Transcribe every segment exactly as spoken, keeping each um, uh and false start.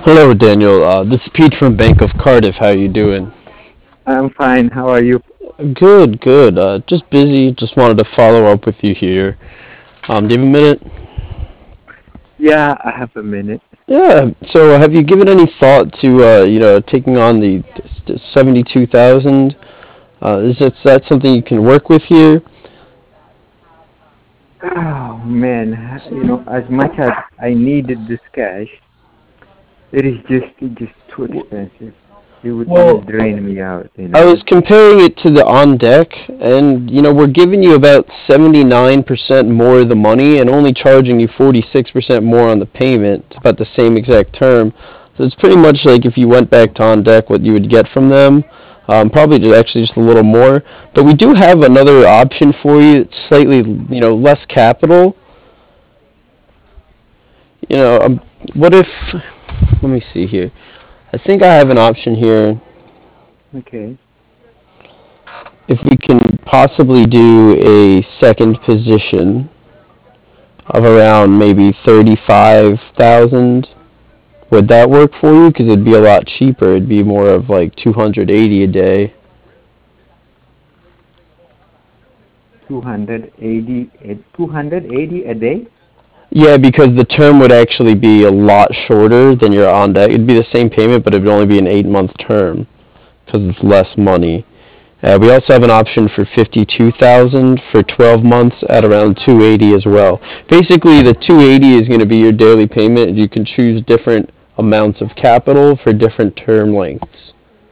Hello, Daniel. Uh, this is Pete from Bank of Cardiff. How you doing? I'm fine. How are you? Good, good. Uh, just busy. Just wanted to follow up with you here. Um, do you have a minute? Yeah, I have a minute. Yeah. So, have you given any thought to uh, you know taking on the seventy-two thousand? Uh, is that, is that something you can work with here? Oh man, you know, as much as I needed this cash, it is just it just too expensive. It would it Well, would drain me out, you I know. was comparing it to the on deck, and you know we're giving you about seventy-nine percent more of the money, and only charging you forty-six percent more on the payment. It's about the same exact term. So it's pretty much like if you went back to on deck, what you would get from them. Um, probably just actually just a little more, but we do have another option for you. It's slightly, you know, less capital. You know, um, what if? Let me see here. I think I have an option here. Okay. If we can possibly do a second position of around maybe thirty-five thousand, would that work for you? Because it'd be a lot cheaper. It'd be more of like two hundred eighty a day. two hundred eighty a- two hundred eighty a day? Yeah, because the term would actually be a lot shorter than your on deck. It'd be the same payment, but it would only be an eight month term because it's less money. Uh, we also have an option for fifty-two thousand for twelve months at around two eighty as well. Basically, the two eighty is going to be your daily payment. You can choose different amounts of capital for different term lengths.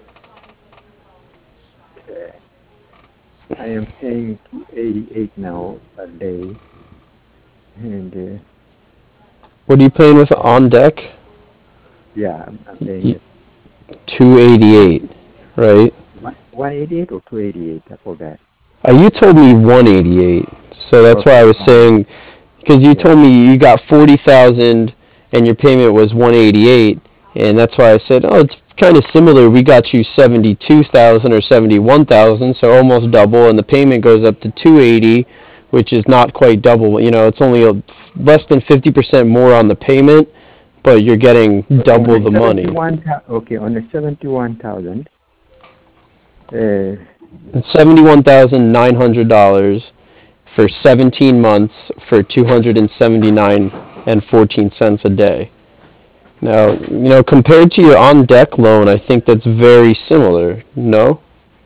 Okay. I am paying two eighty-eight now a day, and uh, What are you paying with on deck? yeah, I'm, I'm paying it two eighty-eight, right? one one eighty-eight or two eighty-eight. I forgot. Uh, you told me one eighty-eight, so that's why I Okay, was fine. saying, because you Yeah. told me you got forty thousand and your payment was one eighty-eight, and that's why I said, oh, it's kind of similar. We got you seventy-two thousand or seventy-one thousand, so almost double, and the payment goes up to two eighty, which is not quite double. You know, it's only a, less than fifty percent more on the payment, but you're getting So on double the the money. seventy-one, thou- okay, on the seventy-one thousand, uh, It's seventy-one thousand nine hundred dollars for seventeen months for two hundred seventy-nine and fourteen cents a day. Now, you know, compared to your on deck loan, I think that's very similar. No?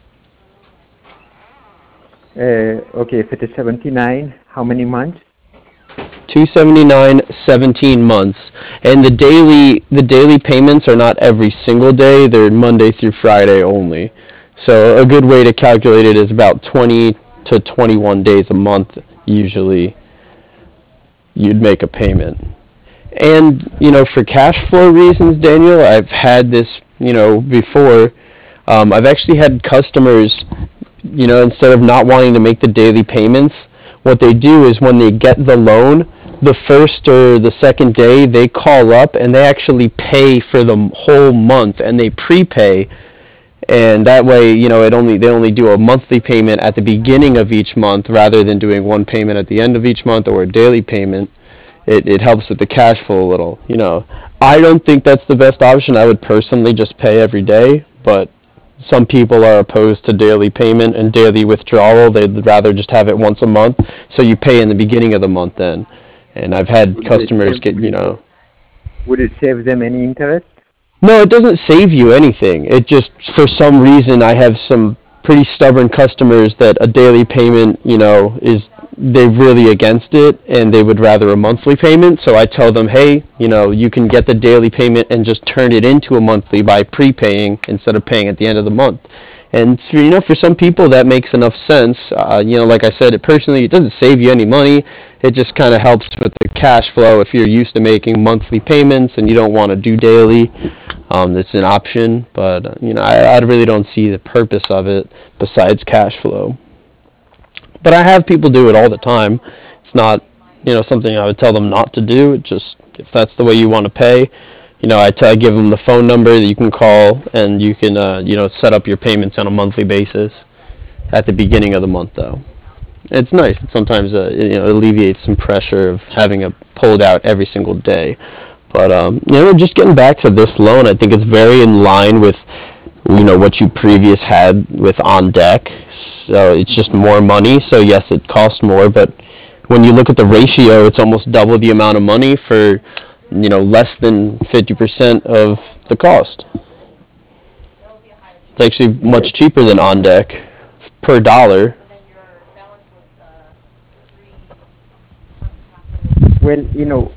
uh, okay, if it is seventy-nine, how many months? two seventy-nine, seventeen months. And the daily the daily payments are not every single day, they're Monday through Friday only. So a good way to calculate it is about twenty to twenty-one days a month usually you'd make a payment. And, you know, for cash flow reasons, Daniel, I've had this, you know, before. Um, I've actually had customers, you know, instead of not wanting to make the daily payments, what they do is when they get the loan, the first or the second day, they call up and they actually pay for the whole month and they prepay. And that way, you know, it only they only do a monthly payment at the beginning of each month rather than doing one payment at the end of each month or a daily payment. It, it helps with the cash flow a little. You know, I don't think that's the best option. I would personally just pay every day, but some people are opposed to daily payment and daily withdrawal. They'd rather just have it once a month, so you pay in the beginning of the month then. And I've had Would it customers save, get, you know, would it save them any interest? no, it doesn't save you anything. It just, for some reason, I have some pretty stubborn customers that a daily payment, you know, is they're really against it and they would rather a monthly payment. So I tell them, hey, you know, you can get the daily payment and just turn it into a monthly by prepaying instead of paying at the end of the month. And for, you know, for some people that makes enough sense. Uh, you know, like I said, it personally it doesn't save you any money. It just kind of helps with the cash flow if you're used to making monthly payments and you don't want to do daily. Um, it's an option, but uh, you know, I, I really don't see the purpose of it besides cash flow. But I have people do it all the time. It's not, you know, something I would tell them not to do. It just if that's the way you want to pay, you know, I, t- I give them the phone number that you can call, and you can, uh, you know, set up your payments on a monthly basis at the beginning of the month, though. It's nice. It sometimes, uh, you know, alleviates some pressure of having it pulled out every single day. But um, you know, just getting back to this loan, I think it's very in line with you know what you previous had with On Deck. So it's just more money. So yes, it costs more, but when you look at the ratio, it's almost double the amount of money for you know less than fifty percent of the cost. It's actually Yes. much cheaper than On Deck per dollar. Well, you know,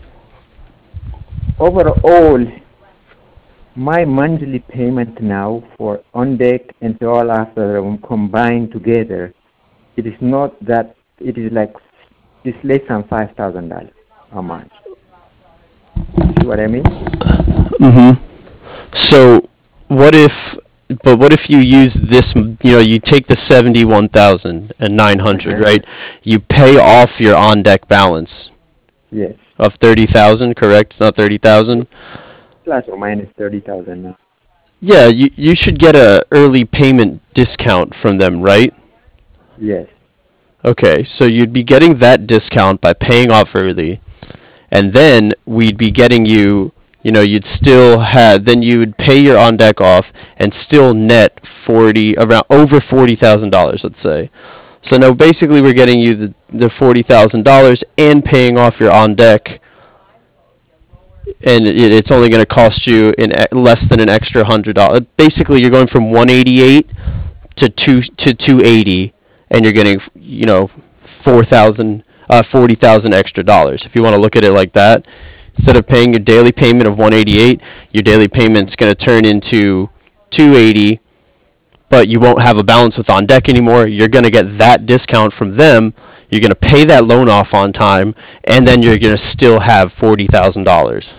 overall, my monthly payment now for on deck and all after them combined together, it is not that it is like it's less than five thousand dollars a month. You see what I mean? Mm-hmm. So what if, but what if you use this, you know, you take the seventy-one thousand and nine hundred, Uh-huh. right? You pay off your on deck balance Yes. of thirty thousand, correct? It's not thirty thousand? Plus or minus thirty thousand now. Yeah, you, you should get a early payment discount from them, right? Yes. Okay, so you'd be getting that discount by paying off early, and then we'd be getting you, you know, you'd still have, then you would pay your on deck off and still net forty, around over forty thousand dollars, let's say. So now basically we're getting you the, the forty thousand dollars and paying off your on deck, and it, it's only going to cost you in e- less than an extra hundred dollars. Basically, you're going from one eighty eight to two to two eighty, and you're getting you know four thousand uh, forty thousand extra dollars. If you want to look at it like that, instead of paying your daily payment of one eighty eight, your daily payment's going to turn into two eighty, but you won't have a balance with on deck anymore. You're going to get that discount from them. You're going to pay that loan off on time, and then you're going to still have forty thousand dollars.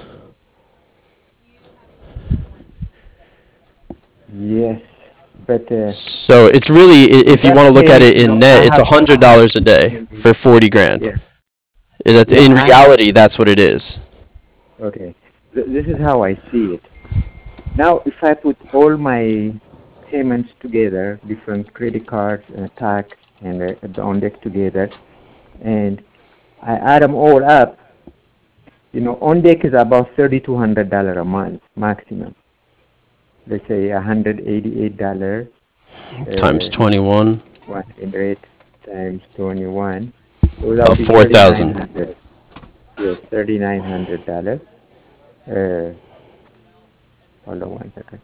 Yes. But uh, So it's really, in if you want that to look at case, it you in know, I net, it's have a hundred dollars a day for forty grand. yeah. That's Yeah, in I have reality, that's what it is. okay. Th- this is how I see it. Now, if I put all my payments together, different credit cards and tax and uh, the on deck together, and I add them all up, you know, on deck is about thirty-two hundred dollars a month maximum. Let's say one hundred eighty-eight dollars Times uh, twenty-one, one hundred times twenty-one. So that about would be four thousand. thirty-nine hundred. Yes, thirty-nine hundred dollars. Uh, hold on one second.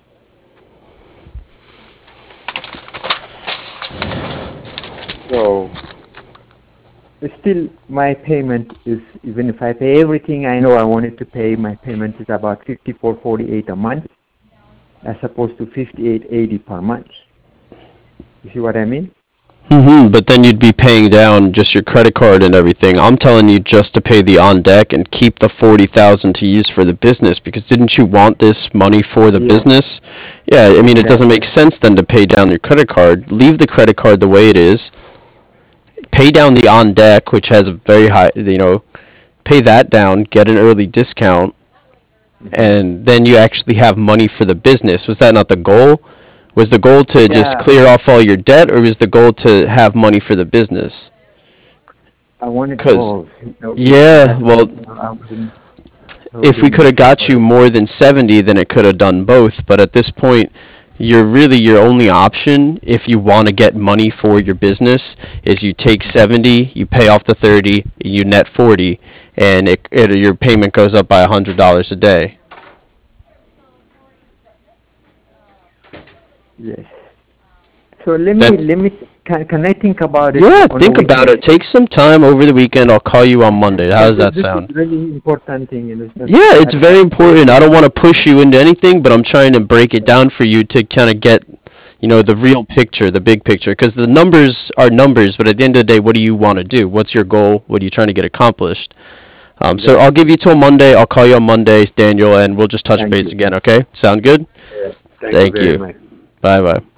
So still, my payment is, even if I pay everything I know I wanted to pay, my payment is about fifty-four forty-eight a month, as opposed to fifty-eight eighty per month. You see what I mean? Mm-hmm. But then you'd be paying down just your credit card and everything. I'm telling you just to pay the on deck and keep the forty thousand to use for the business, because didn't you want this money for the Yeah, business? Yeah, I mean it doesn't exactly. make sense then to pay down your credit card. Leave the credit card the way it is. Pay down the on deck, which has a very high, you know, pay that down, get an early discount, Hmm. and then you actually have money for the business. Was that not the goal? Was the goal to just Yeah, clear off all your debt, or was the goal to have money for the business? I wanted Because, both. You know, it, yeah, that's why well, you know, I wouldn't, I if we wouldn't could have discuss got for you it. more than seventy, then it could have done both. But at this point, you're really your only option if you want to get money for your business is you take seventy, you pay off the thirty, you net forty, and it, it, your payment goes up by one hundred dollars a day. Yes. So let me That's let me can can I think about it Yeah, on the think about weekend? it. Take some time over the weekend. I'll call you on Monday. How Because does this, that this is sound? really important thing, you know. It's not, Yeah, it's not, very not important. I don't want to push you into anything, but I'm trying to break it down for you to kind of get, you know, the real picture, the big picture. Because the numbers are numbers, but at the end of the day, what do you want to do? What's your goal? What are you trying to get accomplished? Um, so I'll exactly. give you till Monday. I'll call you on Monday, Daniel, and we'll just touch Thank base you. again, okay? Sound good? Yeah. Thank you Thank very you. much. Bye bye.